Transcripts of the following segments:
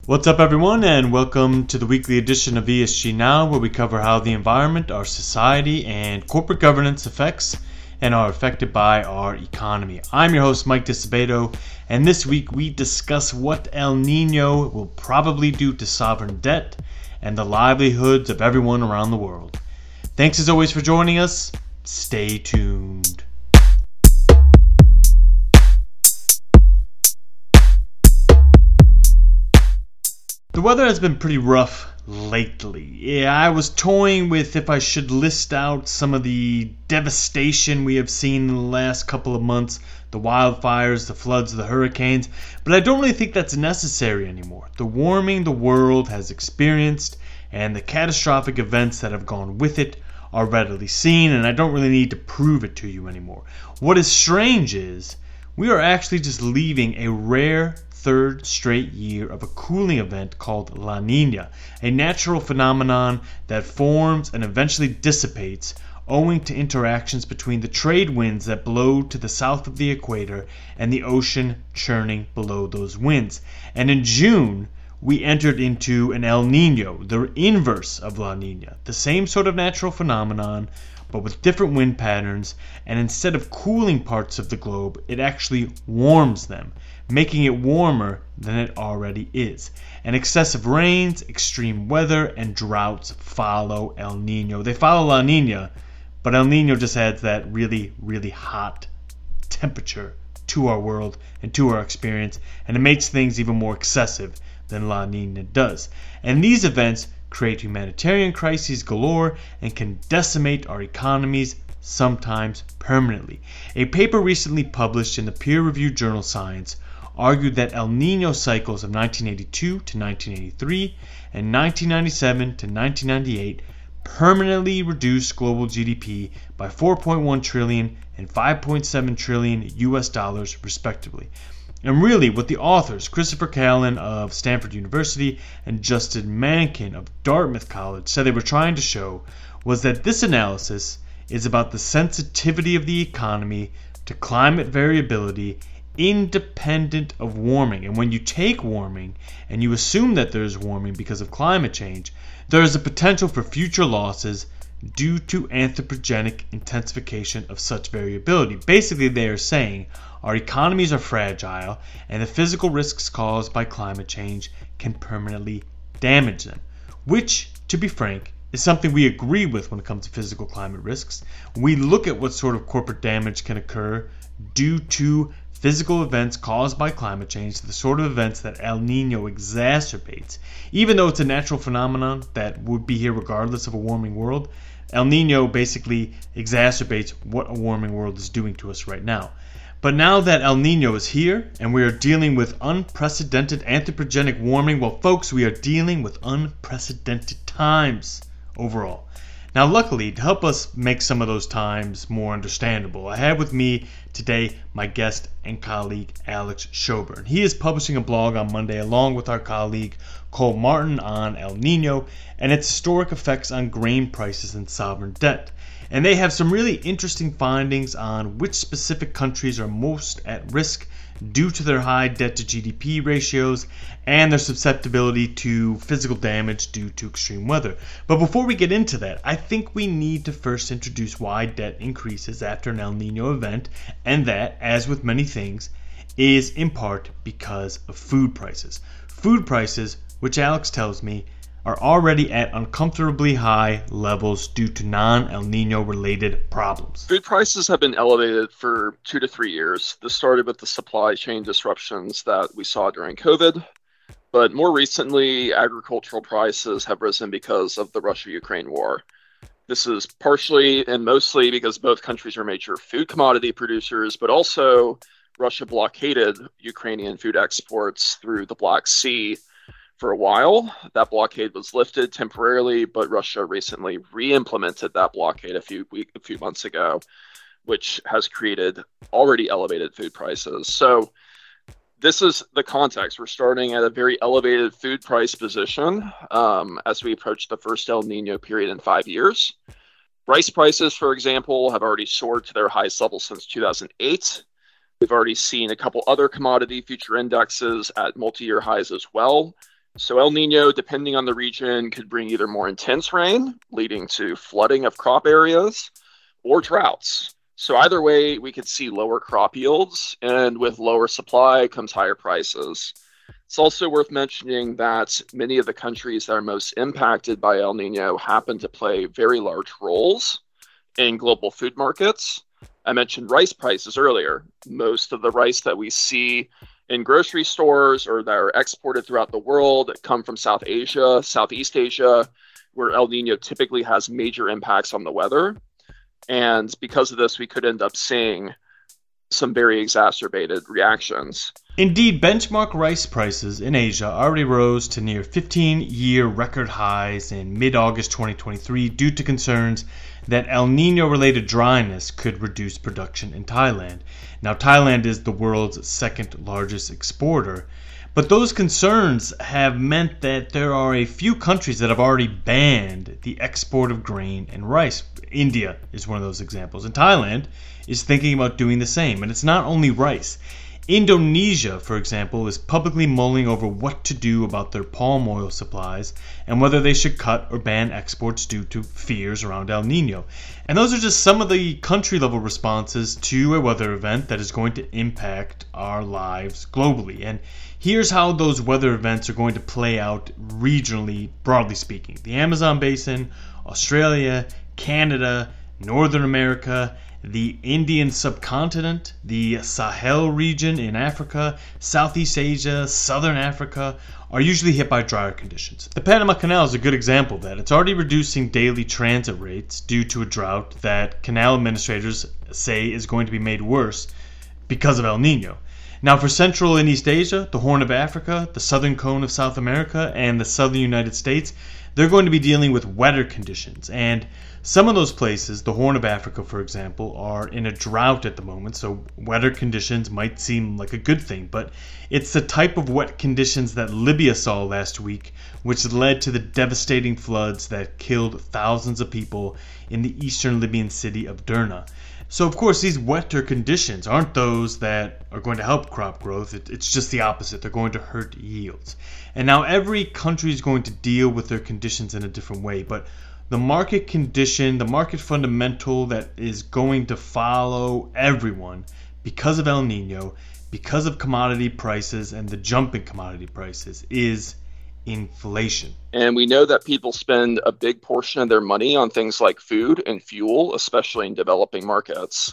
What's up, everyone, and welcome to the weekly edition of ESG Now, where we cover how the environment, our society, and corporate governance affects and are affected by our economy. I'm your host, Mike Disabato, and this week we discuss what El Nino will probably do to sovereign debt and the livelihoods of everyone around the world. Thanks as always for joining us. Stay tuned. The weather has been pretty rough lately. Yeah, I was toying with if I should list out some of the devastation we have seen in the last couple of months, the wildfires, the floods, the hurricanes, but I don't really think that's necessary anymore. The warming the world has experienced and the catastrophic events that have gone with it are readily seen, and I don't really need to prove it to you anymore. What is strange is we are actually just leaving a rare third straight year of a cooling event called La Nina, a natural phenomenon that forms and eventually dissipates owing to interactions between the trade winds that blow to the south of the equator and the ocean churning below those winds. And in June, we entered into an El Nino, the inverse of La Nina, the same sort of natural phenomenon, but with different wind patterns, and instead of cooling parts of the globe, it actually warms them, making it warmer than it already is. And excessive rains, extreme weather, and droughts follow El Nino. They follow La Nina, but El Nino just adds that really, really hot temperature to our world and to our experience, and it makes things even more excessive than La Nina does. And these events create humanitarian crises galore and can decimate our economies, sometimes permanently. A paper recently published in the peer-reviewed journal Science argued that El Nino cycles of 1982 to 1983 and 1997 to 1998 permanently reduced global GDP by 4.1 trillion and 5.7 trillion US dollars respectively. And really, what the authors, Christopher Callan of Stanford University and Justin Mankin of Dartmouth College, said they were trying to show was that this analysis is about the sensitivity of the economy to climate variability independent of warming. And when you take warming and you assume that there is warming because of climate change, there is a potential for future losses due to anthropogenic intensification of such variability. Basically, they are saying our economies are fragile and the physical risks caused by climate change can permanently damage them, which, to be frank, is something we agree with when it comes to physical climate risks. We look at what sort of corporate damage can occur due to physical events caused by climate change, the sort of events that El Nino exacerbates. Even though it's a natural phenomenon that would be here regardless of a warming world, El Nino basically exacerbates what a warming world is doing to us right now. But now that El Nino is here and we are dealing with unprecedented anthropogenic warming, well, folks, we are dealing with unprecedented times overall. Now, luckily, to help us make some of those times more understandable, I have with me today my guest and colleague, Alex Schober. He is publishing a blog on Monday along with our colleague, Cole Martin, on El Nino and its historic effects on grain prices and sovereign debt. And they have some really interesting findings on which specific countries are most at risk due to their high debt to GDP ratios and their susceptibility to physical damage due to extreme weather. But before we get into that, I think we need to first introduce why debt increases after an El Nino event, and that, as with many things, is in part because of food prices. Food prices, which Alex tells me, are already at uncomfortably high levels due to non-El Nino related problems. Food prices have been elevated for 2 to 3 years. This started with the supply chain disruptions that we saw during COVID, but more recently, agricultural prices have risen because of the Russia-Ukraine war. This is partially and mostly because both countries are major food commodity producers, but also Russia blockaded Ukrainian food exports through the Black Sea for a while. That blockade was lifted temporarily, but Russia recently re-implemented that blockade a few months ago, which has created already elevated food prices. So this is the context. We're starting at a very elevated food price position as we approach the first El Nino period in 5 years. Rice prices, for example, have already soared to their highest level since 2008. We've already seen a couple other commodity future indexes at multi-year highs as well. So El Nino, depending on the region, could bring either more intense rain, leading to flooding of crop areas, or droughts. So either way, we could see lower crop yields, and with lower supply comes higher prices. It's also worth mentioning that many of the countries that are most impacted by El Nino happen to play very large roles in global food markets. I mentioned rice prices earlier. Most of the rice that we see in grocery stores or that are exported throughout the world come from South Asia, Southeast Asia, where El Nino typically has major impacts on the weather. And because of this, we could end up seeing some very exacerbated reactions. Indeed, benchmark rice prices in Asia already rose to near 15-year record highs in mid-August 2023 due to concerns that El Nino-related dryness could reduce production in Thailand. Now, Thailand is the world's second largest exporter, but those concerns have meant that there are a few countries that have already banned the export of grain and rice. India is one of those examples, and Thailand is thinking about doing the same. And it's not only rice. Indonesia, for example, is publicly mulling over what to do about their palm oil supplies and whether they should cut or ban exports due to fears around El Nino. And those are just some of the country-level responses to a weather event that is going to impact our lives globally. And here's how those weather events are going to play out regionally, broadly speaking. The Amazon Basin, Australia, Canada, Northern America, the Indian subcontinent, the Sahel region in Africa, Southeast Asia, Southern Africa are usually hit by drier conditions. The Panama Canal is a good example of that. It's already reducing daily transit rates due to a drought that canal administrators say is going to be made worse because of El Nino. Now, for Central and East Asia, the Horn of Africa, the southern cone of South America, and the southern United States, they're going to be dealing with wetter conditions. And some of those places, the Horn of Africa, for example, are in a drought at the moment, so wetter conditions might seem like a good thing, but it's the type of wet conditions that Libya saw last week, which led to the devastating floods that killed thousands of people in the eastern Libyan city of Derna. So, of course, these wetter conditions aren't those that are going to help crop growth. It's just the opposite. They're going to hurt yields. And now every country is going to deal with their conditions in a different way, but the market condition, the market fundamental that is going to follow everyone because of El Nino, because of commodity prices and the jump in commodity prices is inflation. And we know that people spend a big portion of their money on things like food and fuel, especially in developing markets.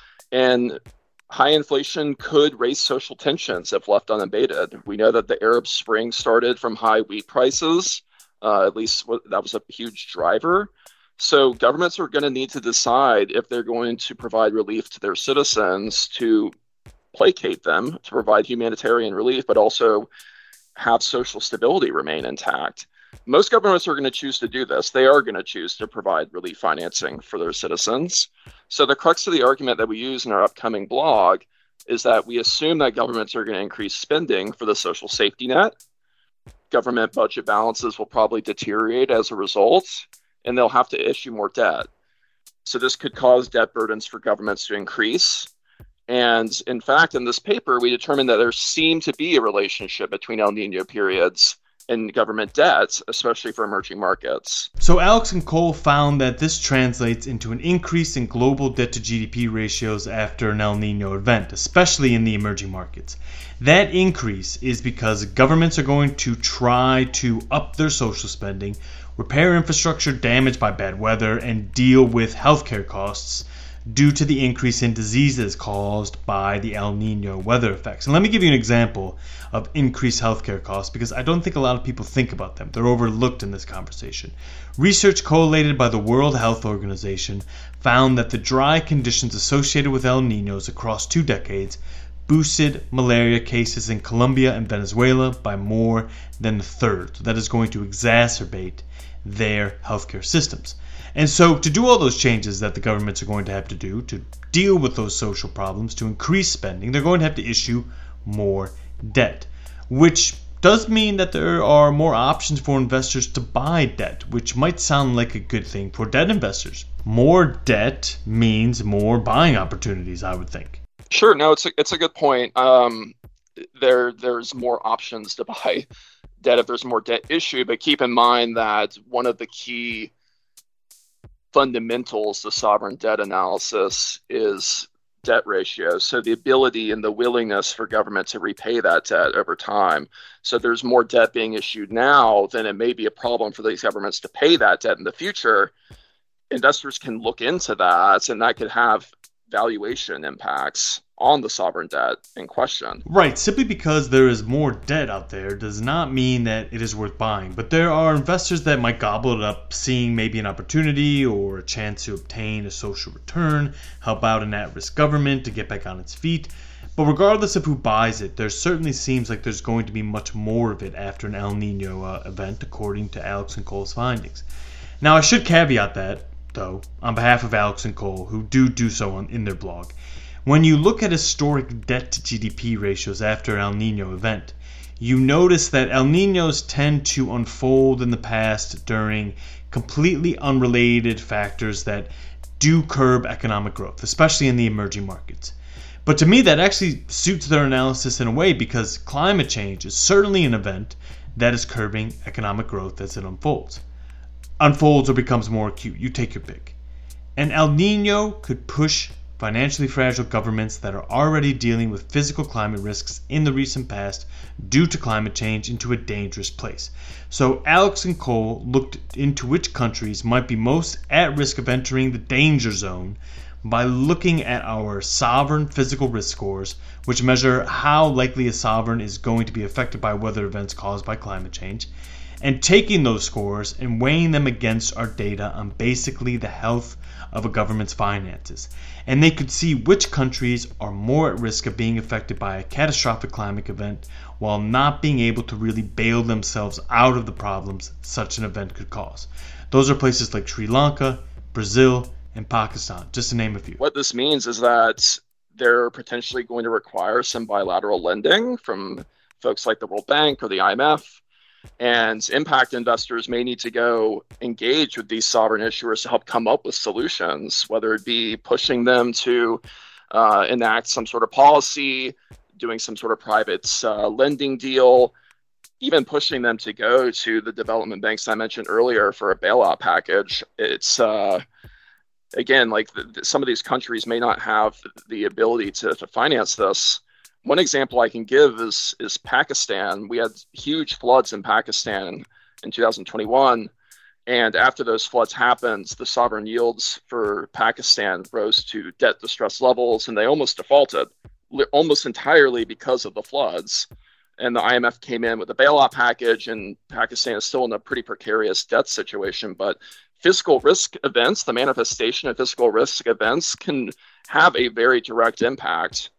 And high inflation could raise social tensions if left unabated. We know that the Arab Spring started from high wheat prices. At least that was a huge driver. So governments are going to need to decide if they're going to provide relief to their citizens to placate them, to provide humanitarian relief, but also have social stability remain intact. Most governments are going to choose to do this. They are going to choose to provide relief financing for their citizens. So the crux of the argument that we use in our upcoming blog is that we assume that governments are going to increase spending for the social safety net. Government budget balances will probably deteriorate as a result, and they'll have to issue more debt. So this could cause debt burdens for governments to increase. And in fact, in this paper, we determined that there seemed to be a relationship between El Nino periods and government debt, especially for emerging markets. So Alex and Cole found that this translates into an increase in global debt to GDP ratios after an El Nino event, especially in the emerging markets. That increase is because governments are going to try to up their social spending, repair infrastructure damaged by bad weather, and deal with healthcare costs due to the increase in diseases caused by the El Nino weather effects. And let me give you an example of increased healthcare costs because I don't think a lot of people think about them. They're overlooked in this conversation. Research collated by the World Health Organization found that the dry conditions associated with El Ninos across 2 decades boosted malaria cases in Colombia and Venezuela by more than a third. So that is going to exacerbate their healthcare systems. And so to do all those changes that the governments are going to have to do to deal with those social problems, to increase spending, they're going to have to issue more debt, which does mean that there are more options for investors to buy debt, which might sound like a good thing for debt investors. More debt means more buying opportunities, I would think. Sure. No, it's a good point. There's more options to buy debt if there's more debt issue. But keep in mind that one of the key fundamentals to sovereign debt analysis is debt ratio. So the ability and the willingness for government to repay that debt over time. So there's more debt being issued now, then it may be a problem for these governments to pay that debt in the future. Investors can look into that, and that could have valuation impacts on the sovereign debt in question. Right. Simply because there is more debt out there does not mean that it is worth buying. But there are investors that might gobble it up, seeing maybe an opportunity or a chance to obtain a social return, help out an at-risk government to get back on its feet. But regardless of who buys it, there certainly seems like there's going to be much more of it after an El Nino event, according to Alex and Cole's findings. Now, I should caveat that, though, on behalf of Alex and Cole, who do so in their blog. When you look at historic debt to GDP ratios after an El Nino event, you notice that El Ninos tend to unfold in the past during completely unrelated factors that do curb economic growth, especially in the emerging markets. But to me, that actually suits their analysis in a way, because climate change is certainly an event that is curbing economic growth as it unfolds or becomes more acute. You take your pick. An El Nino could push financially fragile governments that are already dealing with physical climate risks in the recent past due to climate change into a dangerous place. So Alex and Cole looked into which countries might be most at risk of entering the danger zone by looking at our sovereign physical risk scores, which measure how likely a sovereign is going to be affected by weather events caused by climate change, and taking those scores and weighing them against our data on basically the health of a government's finances. And they could see which countries are more at risk of being affected by a catastrophic climate event while not being able to really bail themselves out of the problems such an event could cause. Those are places like Sri Lanka, Brazil, and Pakistan, just to name a few. What this means is that they're potentially going to require some bilateral lending from folks like the World Bank or the IMF. And impact investors may need to go engage with these sovereign issuers to help come up with solutions, whether it be pushing them to enact some sort of policy, doing some sort of private lending deal, even pushing them to go to the development banks I mentioned earlier for a bailout package. It's again, like some of these countries may not have the ability to finance this. One example I can give is Pakistan. We had huge floods in Pakistan in 2021. And after those floods happened, the sovereign yields for Pakistan rose to debt distress levels, and they almost defaulted, almost entirely because of the floods. And the IMF came in with a bailout package, and Pakistan is still in a pretty precarious debt situation. But fiscal risk events, the manifestation of fiscal risk events, can have a very direct impact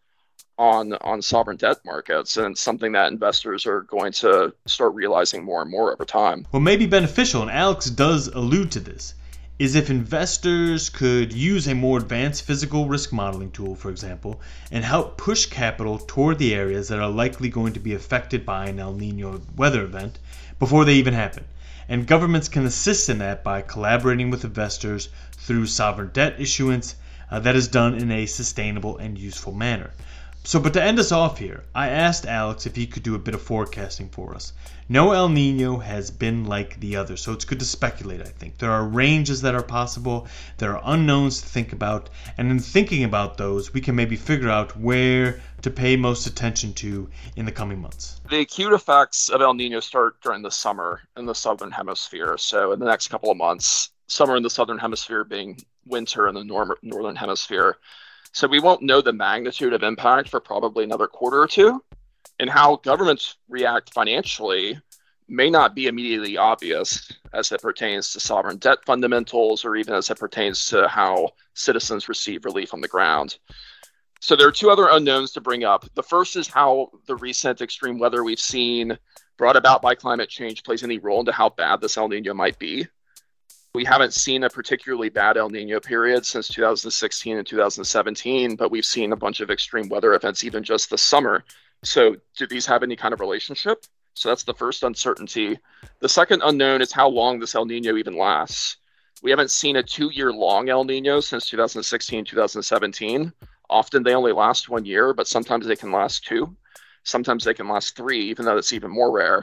on sovereign debt markets, and something that investors are going to start realizing more and more over time. What may be beneficial, and Alex does allude to this, is if investors could use a more advanced physical risk modeling tool, for example, and help push capital toward the areas that are likely going to be affected by an El Nino weather event before they even happen. And governments can assist in that by collaborating with investors through sovereign debt issuance that is done in a sustainable and useful manner. But to end us off here, I asked Alex if he could do a bit of forecasting for us. No El Nino has been like the other, so it's good to speculate, I think. There are ranges that are possible, there are unknowns to think about, and in thinking about those, we can maybe figure out where to pay most attention to in the coming months. The acute effects of El Nino start during the summer in the southern hemisphere. So in the next couple of months, summer in the southern hemisphere being winter in the northern hemisphere. So we won't know the magnitude of impact for probably another quarter or two. And how governments react financially may not be immediately obvious as it pertains to sovereign debt fundamentals, or even as it pertains to how citizens receive relief on the ground. So there are two other unknowns to bring up. The first is how the recent extreme weather we've seen brought about by climate change plays any role into how bad this El Nino might be. We haven't seen a particularly bad El Nino period since 2016 and 2017, but we've seen a bunch of extreme weather events even just this summer. So do these have any kind of relationship? So that's the first uncertainty. The second unknown is how long this El Nino even lasts. We haven't seen a 2-year long El Nino since 2016, 2017. Often they only last 1 year, but sometimes they can last 2. Sometimes they can last 3, even though it's even more rare.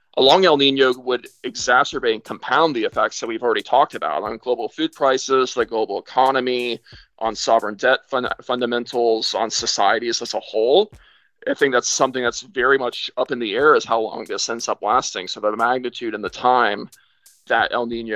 A long El Nino would exacerbate and compound the effects that we've already talked about on global food prices, the global economy, on sovereign debt fundamentals, on societies as a whole. I think that's something that's very much up in the air, is how long this ends up lasting. So the magnitude and the time that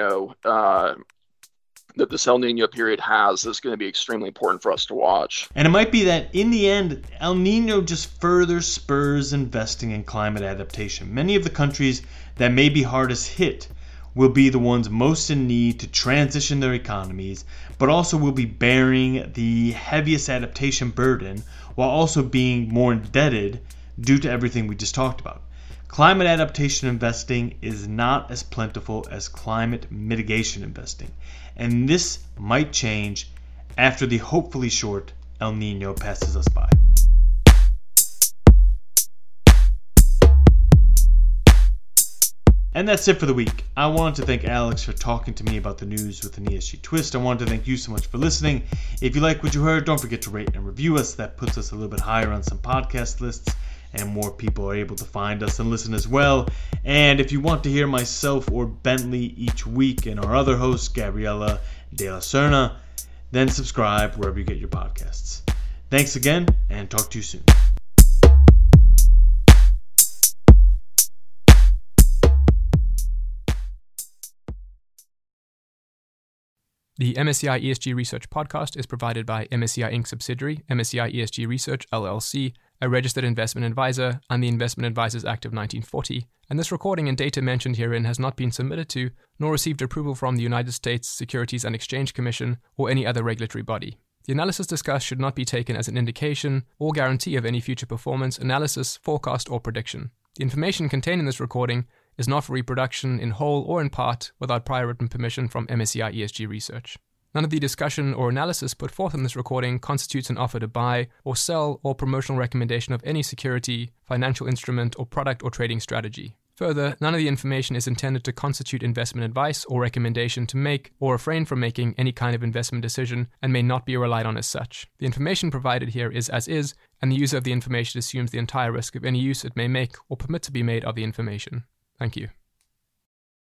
this El Nino period has is going to be extremely important for us to watch. And it might be that in the end, El Nino just further spurs investing in climate adaptation. Many of the countries that may be hardest hit will be the ones most in need to transition their economies, but also will be bearing the heaviest adaptation burden while also being more indebted due to everything we just talked about. Climate adaptation investing is not as plentiful as climate mitigation investing, and this might change after the hopefully short El Nino passes us by. And that's it for the week. I wanted to thank Alex for talking to me about the news with an ESG twist. I wanted to thank you so much for listening. If you like what you heard, don't forget to rate and review us. That puts us a little bit higher on some podcast lists, and more people are able to find us and listen as well. And if you want to hear myself or Bentley each week and our other host, Gabriella De La Serna, then subscribe wherever you get your podcasts. Thanks again, and talk to you soon. The MSCI ESG Research podcast is provided by MSCI Inc. subsidiary, MSCI ESG Research LLC, a registered investment advisor, and the Investment Advisors Act of 1940, and this recording and data mentioned herein has not been submitted to, nor received approval from the United States Securities and Exchange Commission or any other regulatory body. The analysis discussed should not be taken as an indication or guarantee of any future performance, analysis, forecast, or prediction. The information contained in this recording is not for reproduction in whole or in part without prior written permission from MSCI ESG Research. None of the discussion or analysis put forth in this recording constitutes an offer to buy or sell or promotional recommendation of any security, financial instrument, or product or trading strategy. Further, none of the information is intended to constitute investment advice or recommendation to make or refrain from making any kind of investment decision and may not be relied on as such. The information provided here is as is, and the user of the information assumes the entire risk of any use it may make or permit to be made of the information. Thank you.